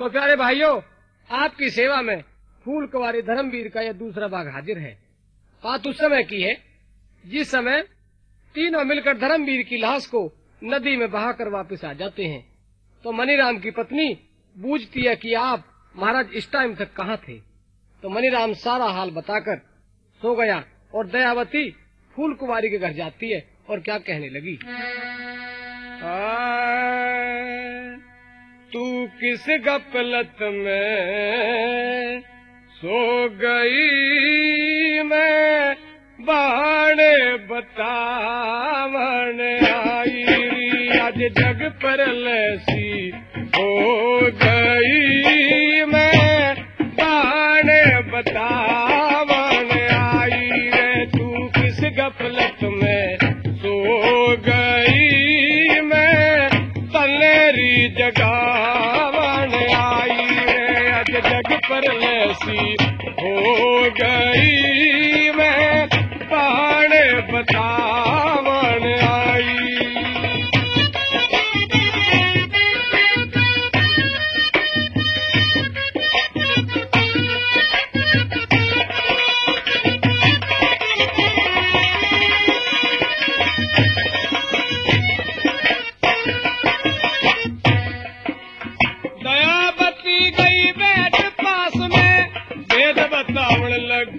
तो प्यारे भाइयों, आपकी सेवा में फूल कुंवारी धर्मवीर का यह दूसरा भाग हाजिर है। बात उस समय की है जिस समय तीनों मिलकर धर्मवीर की लाश को नदी में बहाकर वापस आ जाते हैं। तो मनीराम की पत्नी पूछती है कि आप महाराज इस टाइम तक कहाँ थे। तो मनीराम सारा हाल बताकर सो गया और दयावती फूल कुंवारी के घर जाती है और क्या कहने लगी। तू किस गफलत में सो गई, मैं बहाने बतावन आई, आज जग पर लसी हो गई, मैं बहाने बतावन आई रे। तू किस गफलत में सो गई, मैं तलेरी जगावन आई रे, आज जग पर लसी हो गई, मैं बहाने बतावन आई। दयावती गई बैठ पास में, भेद बतावन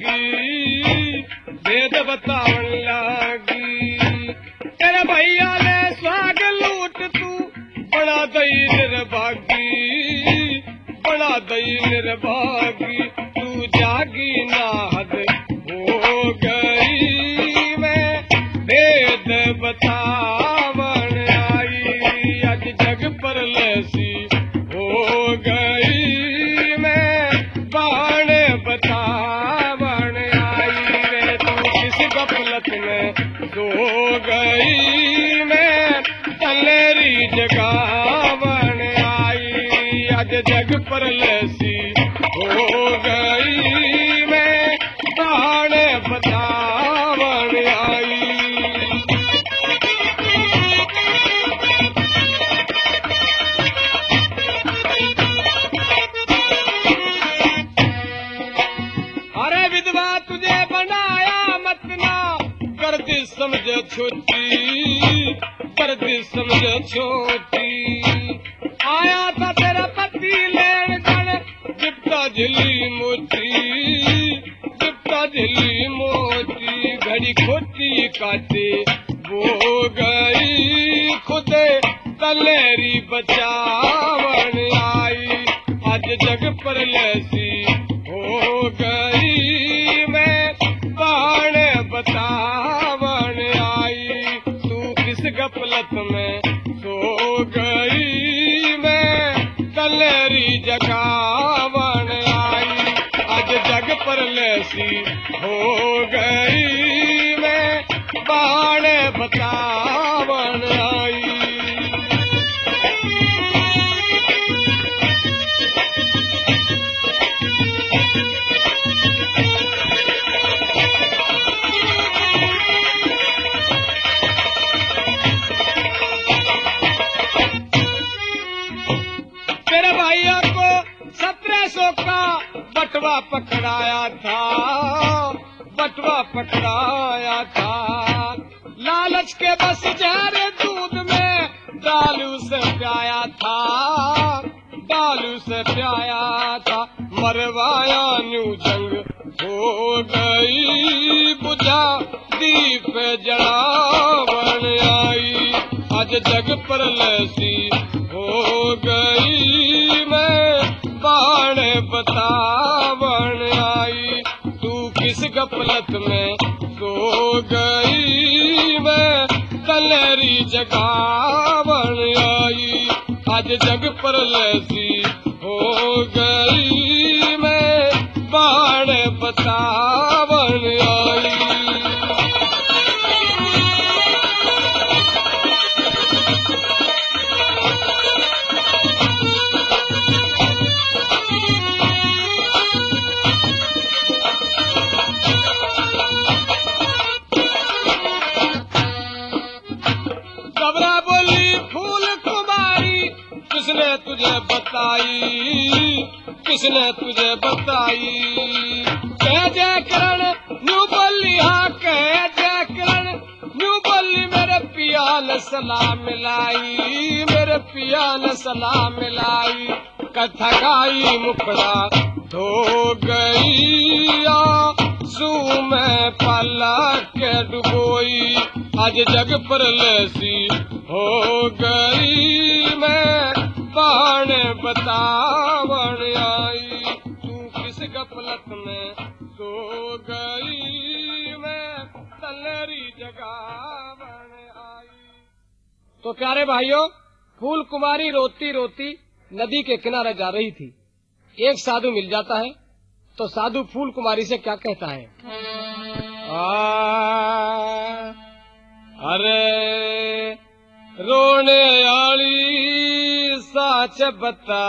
लगी, तेरे भैया ने स्वाग लूट तू बड़ा दई निर्भागी, बड़ा दई निर्भागी, तू जागी ना हद हो गई, मैं भेद बतावन आई, आज जग पर लसी हो गई, मैं बहाने बतावन आई रे। तू किस गफलत में सो गई, मैं तलेरी जगावन आई, आज जग पर लसी हो गई, मैं बहाने बतावन आई। अरे विधवा तुझे बनाया मत ना, कर दी समझ छोटी, कर दी समझ छोटी, आया था तेरा पति लेन जन, जिप्ता झिली मोती, जिप्ता झिली मोती, घड़ी खोटी काटे वो गई, खुदे तलेरी बचावन आई, आज जग पर लसी हो गई, मैं बहाने बतावन आई। तू किस गफलत में सो गई, मैं तलेरी जगावन आई, आज जग पर लसी हो गई, मैं बहाने बतावन आई। तेरे भैया को 1700 का बटवा पकड़ाया था, बटवा पकड़ाया था, लालच के बस जहर दूध में डालू से प्याया था, डालू से प्याया था, मरवाया न्यू जंग हो गई, बुझा दीप जलावन आई, आज जग पर लसी हो गई, मैं बहाने बतावन आई। तू किस गफलत में सो गई, मैं तलेरी जगावन आई, आज जग पर लसी हो गई, मैं बहाने बतावन आई। किसने तुझे बताई, किसने तुझे बताई। कह जय करण न्यू बोली, हाँ कह जय करण न्यू बोली, मेरे पिया ने सलाम मिलाई, मेरे पिया ने सलाम मिलाई। कथा गाई मुखड़ा धो गई, आंसू में पलक डुबोई, आज जग पर लसी हो गई, मैं बाण बतावन आई। तू किस गफलत में सो गई, मैं तलरी जगावन आई। तो प्यारे भाइयों, फूल कुमारी रोती रोती नदी के किनारे जा रही थी। एक साधु मिल जाता है तो साधु फूल कुमारी से क्या कहता है। अरे रोने आली साच बता,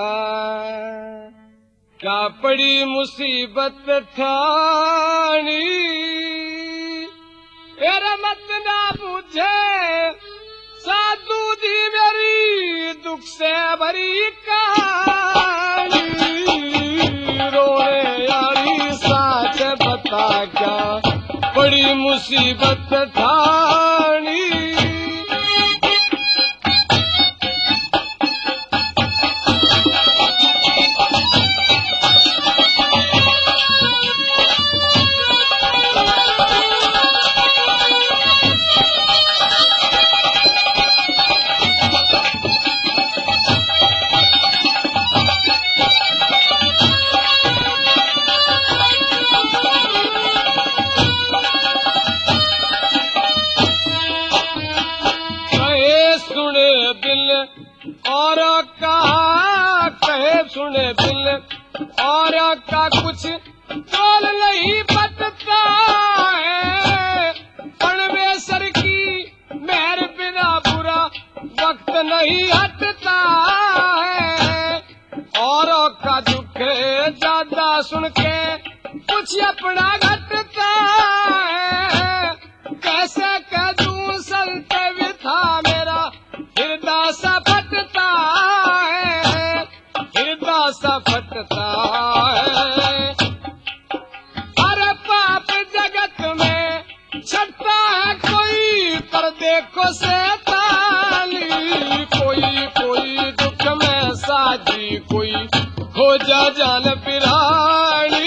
क्या पड़ी मुसीबत ठानी, तेरा मत ना पूछे साधु जी मेरी दुख से भरी कहानी। रोने आली साच बता, क्या बड़ी मुसीबत ठानी। और कहे सुने दिल, और का कुछ बोल नहीं पटता है, परमेश्वर की मेहर बिना बुरा वक्त नहीं हटता है। और का दुख ज्यादा सुन के कुछ अपना घटता है, कैसे कह दूं संत विथा मेरा हृदय सा फटता है, हृदय सा फटता है। अरे पाप जगत में छटता है कोई, पर देखो शैतानी, कोई कोई दुख में साजी, कोई हो जा जान पिरानी।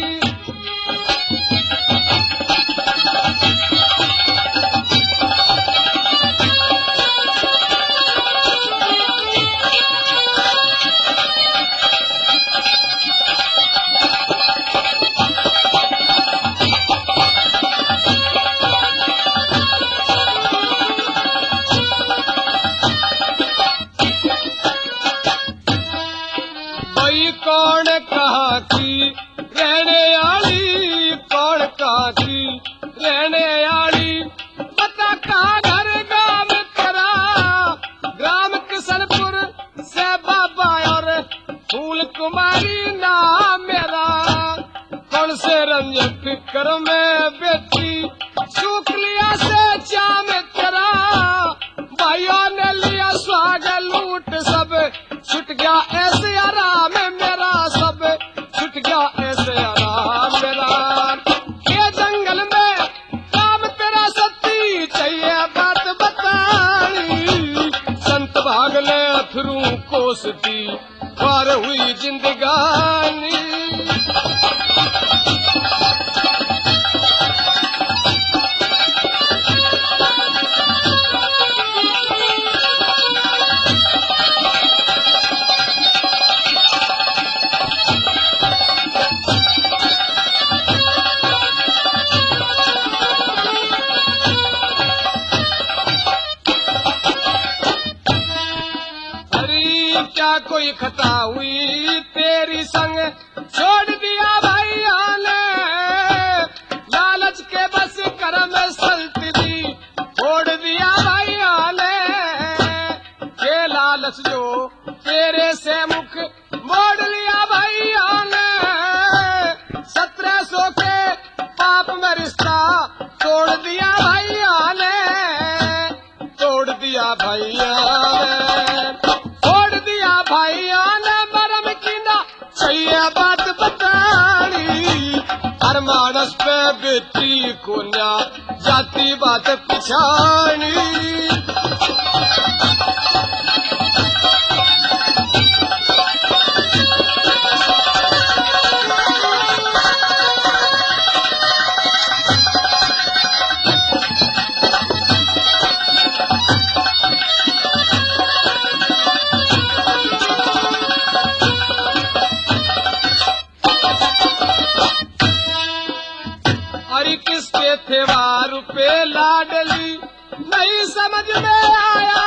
कौन कहा की रहने आली, कौन कहा की रहने आली, पता कहा घर गांव तेरा, ग्राम किशनपुर से बाबा और फूल कुमारी नाम मेरा। कौन से रंज फिक्र में बेटी, सूख लिया से चाम तेरा, भाइयों ने लिया स्वाग लूट, सब छुट गया ऐसे आराम मेरा, सब छुट गया ऐसे आराम मेरा। ये जंगल में काम तेरा सत्ती, चाहिए बात बतानी, संत भागले अथरू कोसती, पार हुई जिंदगानी। क्या कोई खता हुई तेरी संग, छोड़ दिया भाइयों ने, लालच के बस करम सल्ट दी, छोड़ दिया भाइयों ने। ये लालच जो तेरे से मुख मोड़ लिया भाइयों ने, 1700 के पाप में रिश्ता तोड़ दिया भाइयों ने, तोड़ दिया भाइयों ने, भाइयों ने मरम की ना बात बतानी, हर मानस पे बेटी को न्या जाती बात पिछानी। किसके थे वार पे लाडली नहीं समझ में आया,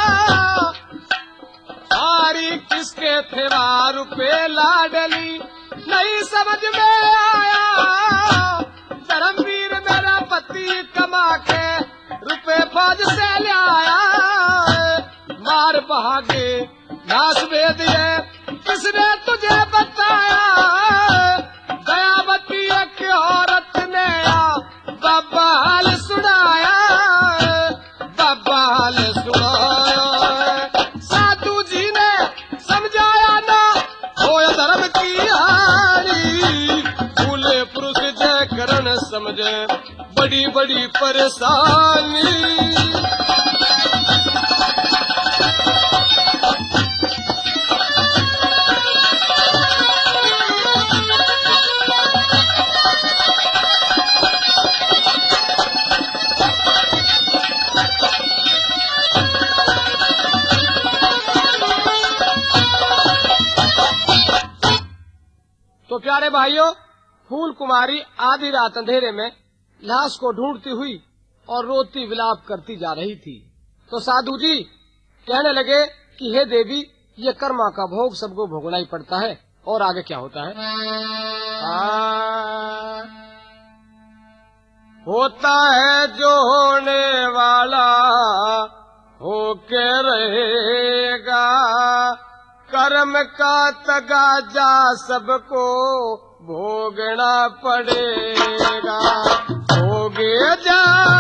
हारी किसके थे वार पे लाडली नहीं समझ में आया। धर्मवीर मेरा पति कमा के रुपए फौज से ले आया, मार भागे लाश भेद दिए किसने तुझे बताया। दयावती एक औरत ने बाबा हाल सुनाया, बाबा हाल सुनाया। साधु जी ने समझाया ना हो धर्म की हानि, भूले पुरुष जय करण समझे बड़ी बड़ी परेशानी। तो प्यारे भाइयों, फूल कुमारी आधी रात अंधेरे में लाश को ढूंढती हुई और रोती विलाप करती जा रही थी। तो साधु जी कहने लगे कि हे देवी, ये कर्मा का भोग सबको भोगना ही पड़ता है। और आगे क्या होता है? होता है जो होने वाला होके रहेगा, कर्म का तगाजा सबको भोगना पड़ेगा। भोगे जाओ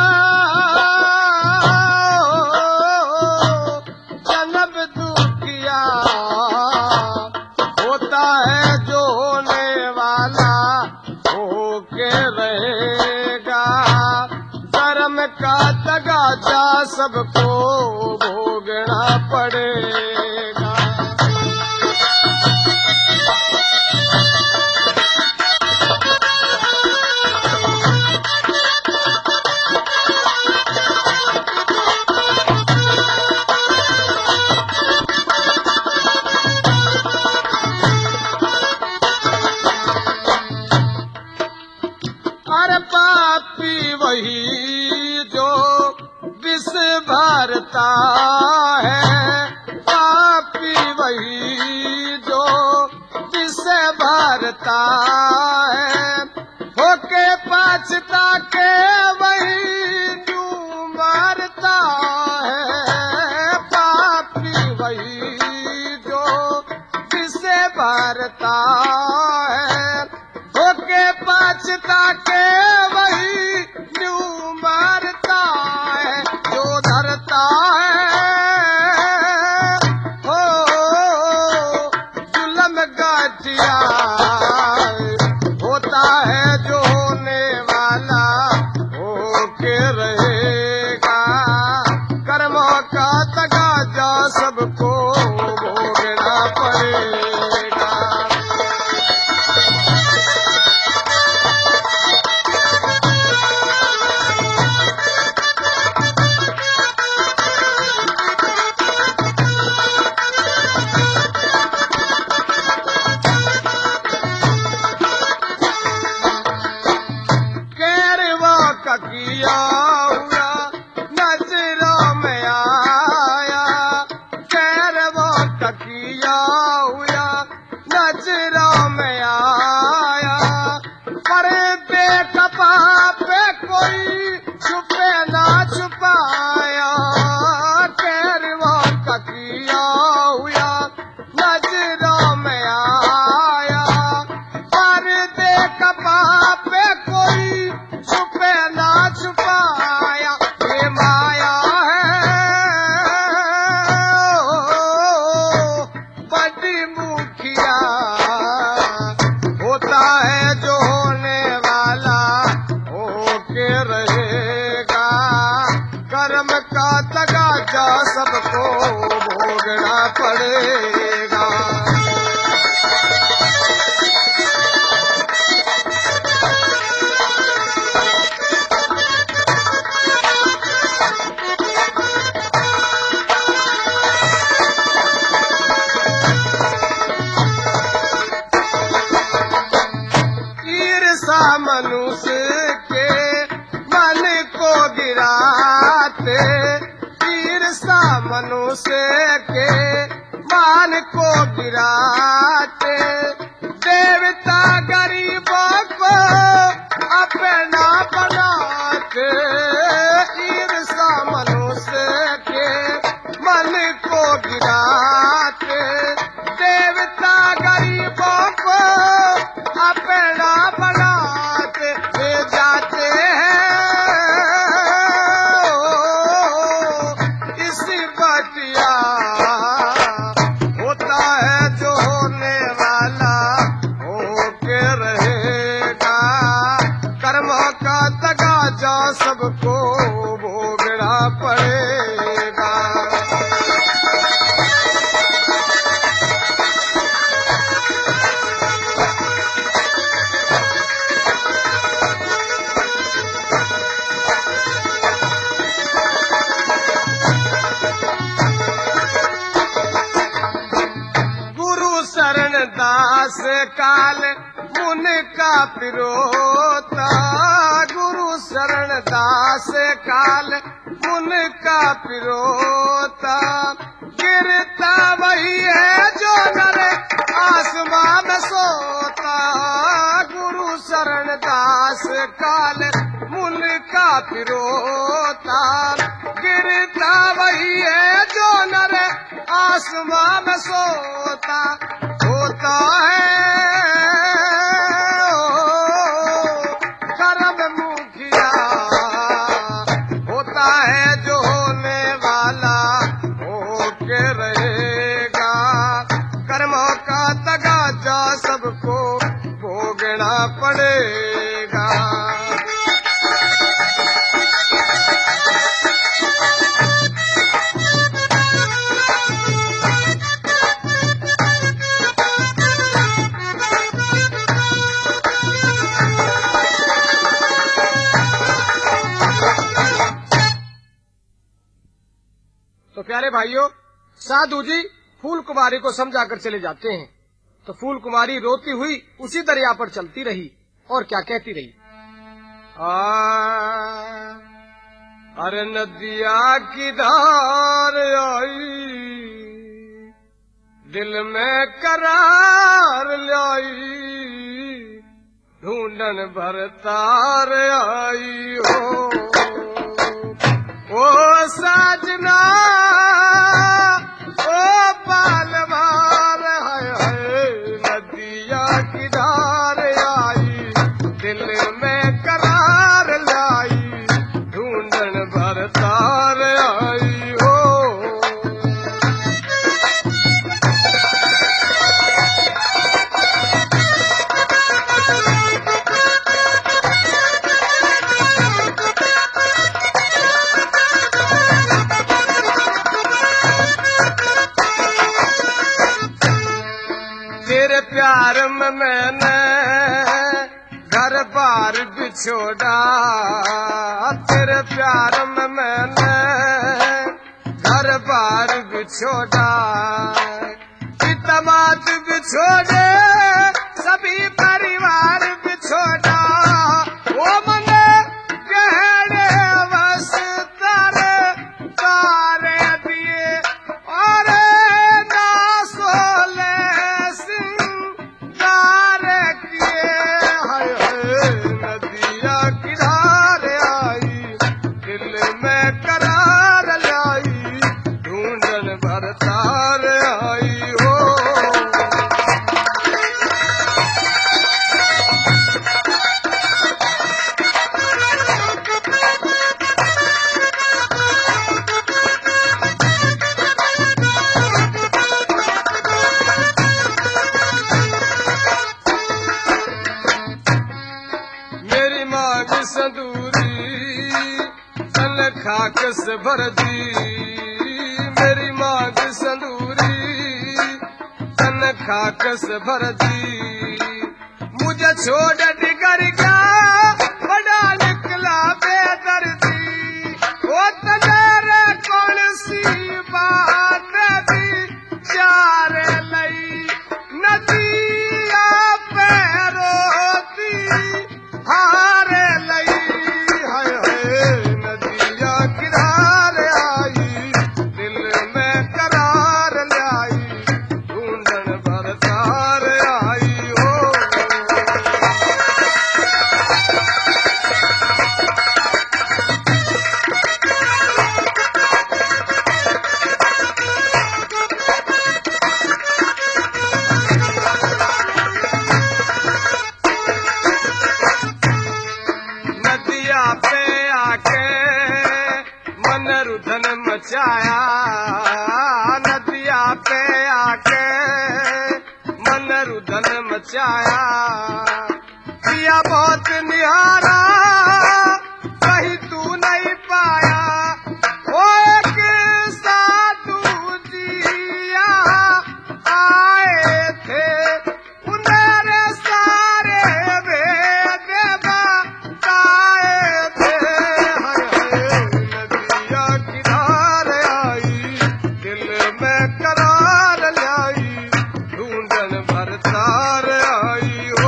जन्म दुखिया, होता है जो होने वाला होके रहेगा, कर्म का तगाजा सबको भोगना पड़ेगा। अरे पापी वही जो विष भरता है, पापी वही जो विष भरता है, होके पछता के वही क्यों मारता है। पापी वही जो विष भरता है, होके पछता के वही क्यों मारता है। जो धरता है हो जुल्म गाठिया, होता है जो होने वाला होके रहेगा, कर्मों का तगाजा सबको भोगना पड़ेगा। किया हुआ नजरों में आया, खैर वो किया हुआ नजरों में आया, पर बेकफा पे कोई छुपे ना छुपाया। खैर वो किया हुआ नजरों में आया, पर बेकफा पे कोई छुपे ना छुपाया। ये माया है बड़ी मुखिया, मनुष्य के मान को गिराते, देवता गरीबों को अपना बनाते, ईर्षा मनुष्य के मन को गिराते, देवता गरीबों को अपना बनाते, ले जाते हैं इसी बटिया, होता है जो होने वाला होके रहेगा, कर्मों का तगाजा सबको भोगना पड़ेगा। दास काल मुन का पिरोता, गुरु शरण दास काल मुन का पिरोता, गिरता वही है जो नर आसमान में सोता, गुरु शरण दास काल मुन का पिरोता, गिरता वही है जो नर आसमान में सोता, होता है कर्म मुखिया, होता है जो होने वाला होके रहेगा, कर्मों का तगाजा सबको भोगना पड़ेगा। तो प्यारे भाइयों, साधु जी फूल कुमारी को समझाकर चले जाते हैं। तो फूल कुमारी रोती हुई उसी दरिया पर चलती रही और क्या कहती रही। अरे नदिया की धार आई, दिल में करार लाई, ढूंढन भरतार आई हो, ओ साजना ओ पालवार, हाय हाय नदिया की धार आई, दिल में करार लाई, ढूंढन भरतार आई हो। तेरे प्यार में मैंने घर बार बिछोड़ा, तेरे प्यार में मैंने घर बार बिछोड़ा, इतमाद बिछोड़े सभी परिवार बिछोड़ा, वो मने गहरे बस तारे तारे दिए और ना सोले सिंगार किए, हाय हाय नदिया की धार आई, दिल में करार लाई, ढूंढन भरतार आई हो। मेरी मांग संदूरी तन खाक से भर दी, मेरी मांग संदूरी तन खाक से भर दी, मुझे छोड़ डिगर गया बड़ा निकला बेदर्दी, वो तजरे कौन सी बात दी चार लई, नदिया पे रोती हारे लई, हाय हाय नदिया किनारे आई, दिल में पैरु धन मचाया किया बहुत निहारा कहीं तू नहीं पाया वो एक साधु जिया आए थे उन्हें सारे वेद बताए थे नदिया किनारे आई दिल में करार लाई ढूंढन भरतार आई हो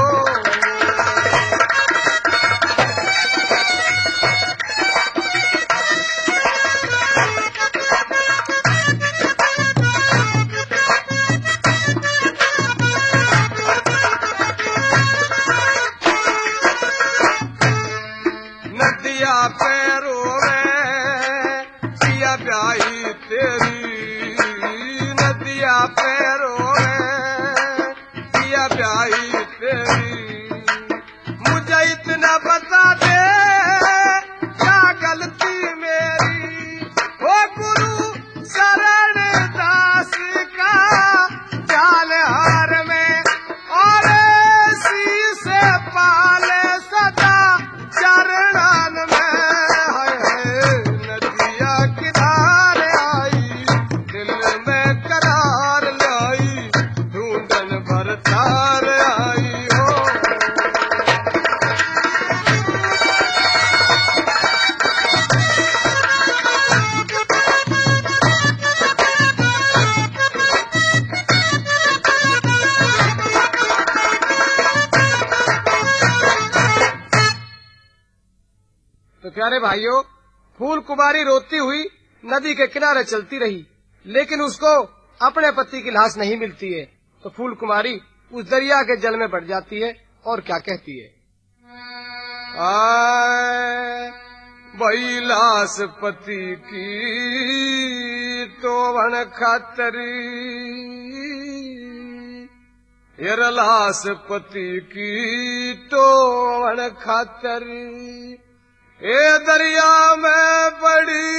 नदिया पैरों में किया ब्याही तेरी नदिया पैरों में किया ब्याही तेरी मुझे इतना बता दे क्या गलती मेरी हो गुरु शरण दास का जालहार में और शीश पाले सदा चरणन में है नदिया किनारे आई दिल में करार लाई ढूंढन भरतार आई हो तो प्यारे भाइयों, फूल कुमारी रोती हुई नदी के किनारे चलती रही, लेकिन उसको अपने पति की लाश नहीं मिलती है। तो फूल कुमारी उस दरिया के जल में बढ़ जाती है और क्या कहती है। आए भई लाश पति की तो वन खातरी यर लाश पति की तो वन खातरी ए दरिया में पड़ी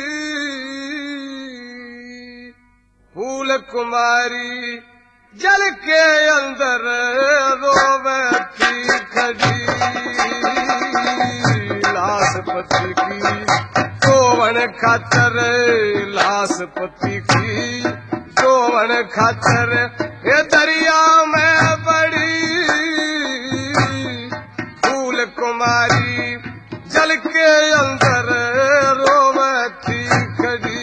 फूल कुमारी जल के अंदर रोवे थी खड़ी लाश पति की गोवन खातर लाश पति की गोवन खातर ए दरिया में पड़ी फूल कुमारी जल के अंदर रोवे थी खड़ी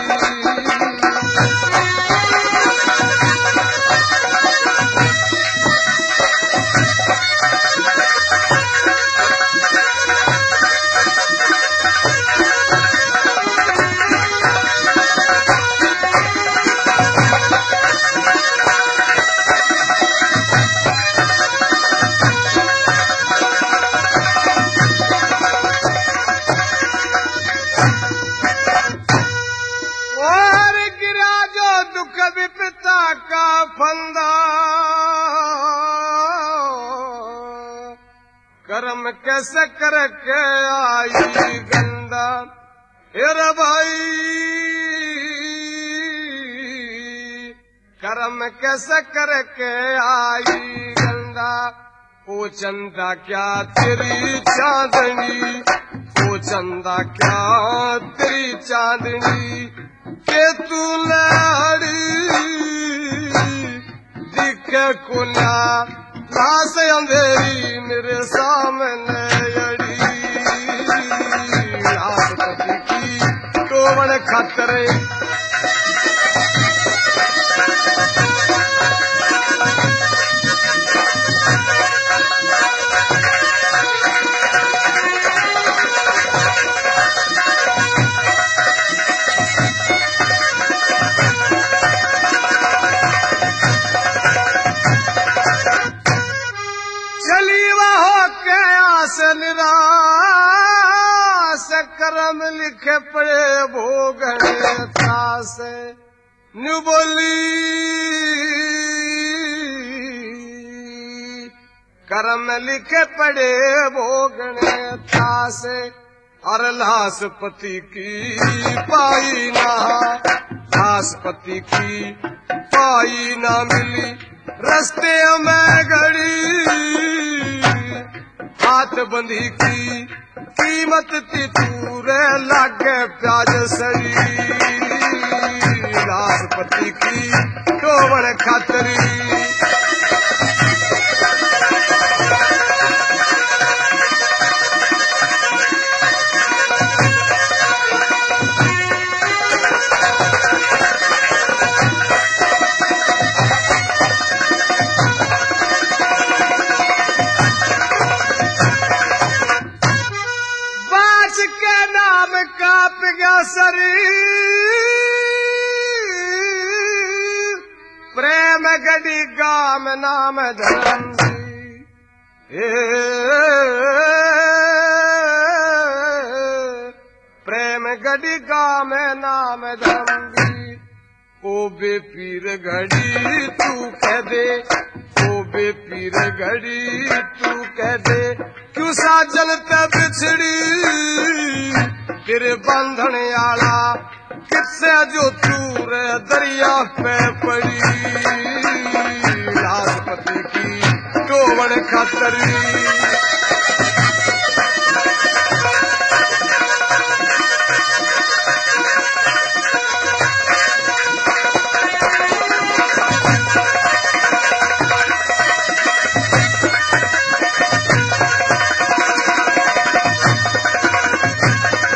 विपता का फंदा कर्म कैसे करके आई गंदा हेरा भाई कर्म कैसे करके आई गंदा ओ चंदा क्या तेरी चांदनी ओ चंदा क्या तेरी चांदनी के तू लाड़ी दिखे कुना लाश अंधेरी मेरे सामने अड़ी लाश पति की टोवन खतरे निराश कर्म लिखे पड़े भोगने त्रास न्यू बोली कर्म लिखे पड़े भोगने त्रास और लाश पति की पाई ना लाश पति की पाई ना मिली रस्ते हाथ बंधी की कीमत ती पूरे लागे प्याज सरी लाजपति की टोवण खातरी काप गया शरीर प्रेम गड़ी गाम नाम धर्म प्रेम गड़ी गाम नाम धर्म ओ बे पीर घड़ी तू कह दे ओ बे पीर घड़ी तू कह दे क्यों साजन ते बिछड़ी तेरे बंधन आला किससे जो तूर दरिया पे पड़ी लाजपति की टोवण खातरी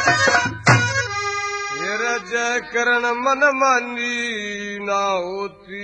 करण मन मानी ना होती